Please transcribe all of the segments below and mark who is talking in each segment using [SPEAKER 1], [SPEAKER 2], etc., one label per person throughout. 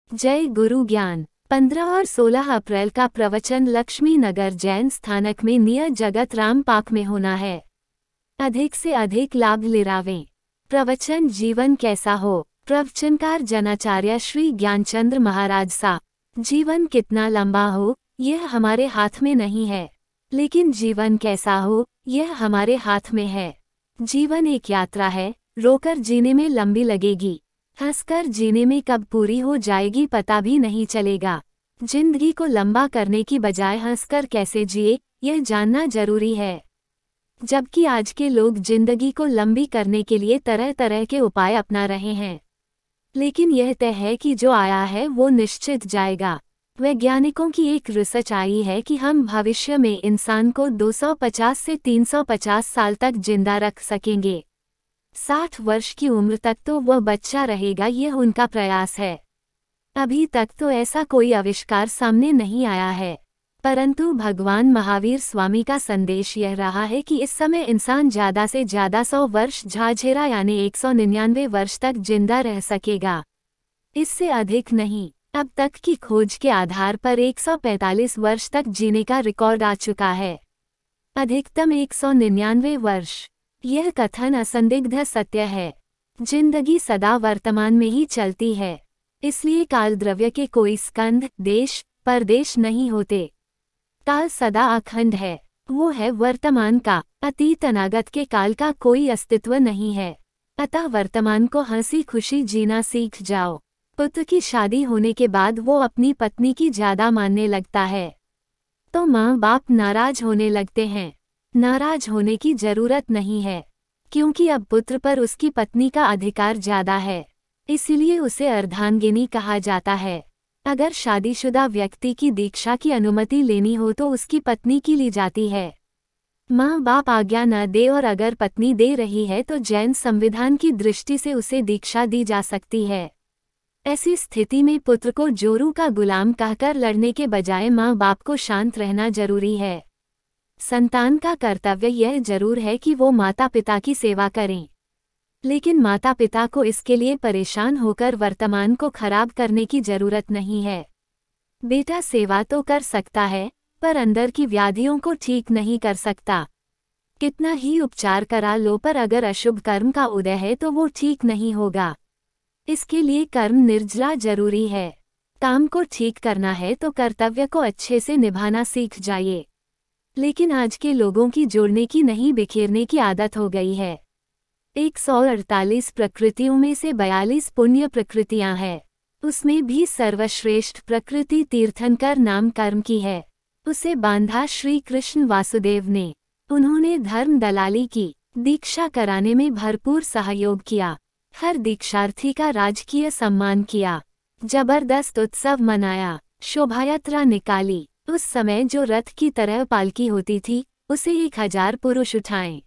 [SPEAKER 1] जय गुरु ज्ञान। 15 और 16 अप्रैल का प्रवचन लक्ष्मी नगर जैन स्थानक में नियर जगत राम पार्क में होना है। अधिक से अधिक लाभ लिरावें। प्रवचन जीवन कैसा हो। प्रवचनकार जनाचार्य श्री ज्ञानचंद्र महाराज सा। जीवन कितना लंबा हो यह हमारे हाथ में नहीं है, लेकिन जीवन कैसा हो यह हमारे हाथ में है। जीवन एक यात्रा है, रोकर जीने में लंबी लगेगी, हंसकर जीने में कब पूरी हो जाएगी पता भी नहीं चलेगा। जिंदगी को लंबा करने की बजाय हंसकर कैसे जिए यह जानना जरूरी है। जबकि आज के लोग जिंदगी को लंबी करने के लिए तरह तरह के उपाय अपना रहे हैं, लेकिन यह तय है कि जो आया है वो निश्चित जाएगा। वैज्ञानिकों की एक रिसर्च आई है कि हम भविष्य में इंसान को 250 से 350 साल तक जिंदा रख सकेंगे। 60 वर्ष की उम्र तक तो वह बच्चा रहेगा, यह उनका प्रयास है। अभी तक तो ऐसा कोई आविष्कार सामने नहीं आया है, परंतु भगवान महावीर स्वामी का संदेश यह रहा है कि इस समय इंसान ज़्यादा से ज़्यादा 100 वर्ष झाझेरा यानी 199 वर्ष तक जिंदा रह सकेगा, इससे अधिक नहीं। अब तक की खोज के आधार पर 145 वर्ष तक जीने का रिकॉर्ड आ चुका है, अधिकतम 199 वर्ष। यह कथन असंदिग्ध सत्य है। जिंदगी सदा वर्तमान में ही चलती है, इसलिए काल द्रव्य के कोई स्कंध देश परदेश नहीं होते। काल सदा अखंड है, वो है वर्तमान का। अतीत अनागत के काल का कोई अस्तित्व नहीं है, अतः वर्तमान को हंसी खुशी जीना सीख जाओ। पुत्र की शादी होने के बाद वो अपनी पत्नी की ज्यादा मानने लगता है तो माँ बाप नाराज होने लगते हैं। नाराज होने की जरूरत नहीं है, क्योंकि अब पुत्र पर उसकी पत्नी का अधिकार ज्यादा है, इसीलिए उसे अर्धांगिनी कहा जाता है। अगर शादीशुदा व्यक्ति की दीक्षा की अनुमति लेनी हो तो उसकी पत्नी की ली जाती है। माँ बाप आज्ञा न दे और अगर पत्नी दे रही है तो जैन संविधान की दृष्टि से उसे दीक्षा दी जा सकती है। ऐसी स्थिति में पुत्र को जोरू का गुलाम कहकर लड़ने के बजाय माँ बाप को शांत रहना जरूरी है। संतान का कर्तव्य यह जरूर है कि वो माता पिता की सेवा करें, लेकिन माता पिता को इसके लिए परेशान होकर वर्तमान को खराब करने की जरूरत नहीं है। बेटा सेवा तो कर सकता है, पर अंदर की व्याधियों को ठीक नहीं कर सकता। कितना ही उपचार करा लो, पर अगर अशुभ कर्म का उदय है तो वो ठीक नहीं होगा। इसके लिए कर्म निर्जला जरूरी है। काम को ठीक करना है तो कर्तव्य को अच्छे से निभाना सीख जाइए, लेकिन आज के लोगों की जोड़ने की नहीं बिखेरने की आदत हो गई है। 148 प्रकृतियों में से 42 पुण्य प्रकृतियां हैं, उसमें भी सर्वश्रेष्ठ प्रकृति तीर्थंकर नाम कर्म की है। उसे बांधा श्री कृष्ण वासुदेव ने। उन्होंने धर्म दलाली की, दीक्षा कराने में भरपूर सहयोग किया, हर दीक्षार्थी का राजकीय सम्मान किया, जबरदस्त उत्सव मनाया, शोभायात्रा निकाली। उस समय जो रथ की तरह पालकी होती थी उसे 1000 पुरुष उठाएं।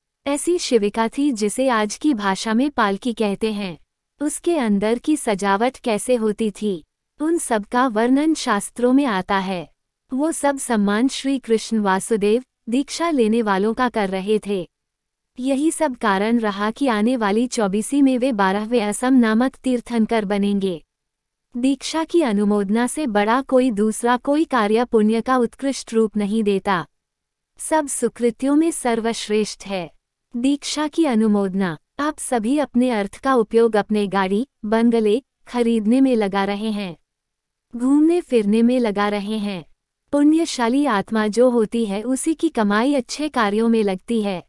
[SPEAKER 1] ऐसी शिविका थी जिसे आज की भाषा में पालकी कहते हैं। उसके अंदर की सजावट कैसे होती थी उन सब का वर्णन शास्त्रों में आता है। वो सब सम्मान श्री कृष्ण वासुदेव दीक्षा लेने वालों का कर रहे थे। यही सब कारण रहा कि आने वाली 24वीं में वे 12वें असम नामक तीर्थंकर बनेंगे। दीक्षा की अनुमोदना से बड़ा कोई दूसरा कोई कार्य पुण्य का उत्कृष्ट रूप नहीं देता। सब सुकृत्यों में सर्वश्रेष्ठ है दीक्षा की अनुमोदना। आप सभी अपने अर्थ का उपयोग अपने गाड़ी बंगले खरीदने में लगा रहे हैं, घूमने फिरने में लगा रहे हैं। पुण्यशाली आत्मा जो होती है उसी की कमाई अच्छे कार्यों में लगती है।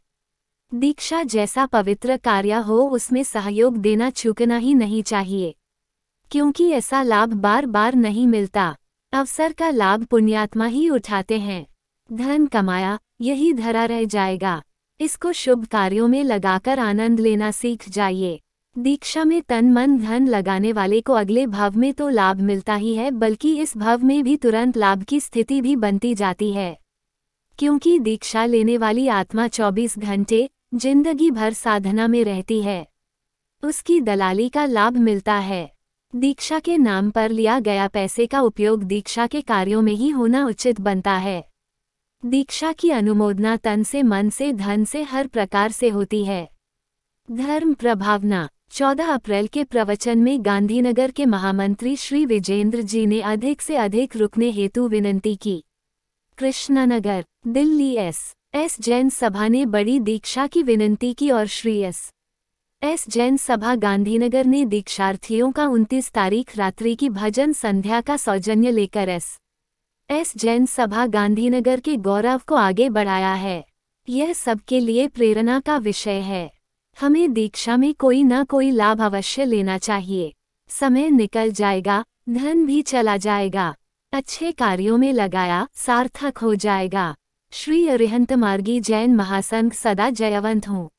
[SPEAKER 1] दीक्षा जैसा पवित्र कार्य हो उसमें सहयोग देना चूकना ही नहीं चाहिए, क्योंकि ऐसा लाभ बार बार नहीं मिलता। अवसर का लाभ पुण्यात्मा ही उठाते हैं। धन कमाया यही धरा रह जाएगा, इसको शुभ कार्यों में लगाकर आनंद लेना सीख जाइए। दीक्षा में तन मन धन लगाने वाले को अगले भव में तो लाभ मिलता ही है, बल्कि इस भव में भी तुरंत लाभ की स्थिति भी बनती जाती है, क्योंकि दीक्षा लेने वाली आत्मा 24 घंटे जिंदगी भर साधना में रहती है, उसकी दलाली का लाभ मिलता है। दीक्षा के नाम पर लिया गया पैसे का उपयोग दीक्षा के कार्यों में ही होना उचित बनता है। दीक्षा की अनुमोदना तन से मन से धन से हर प्रकार से होती है। धर्म प्रभावना। 14 अप्रैल के प्रवचन में गांधीनगर के महामंत्री श्री विजेंद्र जी ने अधिक से अधिक रुकने हेतु विनती की। कृष्णानगर, दिल्ली एस जैन सभा ने बड़ी दीक्षा की विनती की और श्री एस जैन सभा गांधीनगर ने दीक्षार्थियों का 29 तारीख रात्रि की भजन संध्या का सौजन्य लेकर एस जैन सभा गांधीनगर के गौरव को आगे बढ़ाया है। यह सबके लिए प्रेरणा का विषय है। हमें दीक्षा में कोई न कोई लाभ अवश्य लेना चाहिए। समय निकल जाएगा, धन भी चला जाएगा, अच्छे कार्यों में लगाया सार्थक हो जाएगा। श्री अरिहंत मार्गी जैन महासंघ सदा जयवंत हों।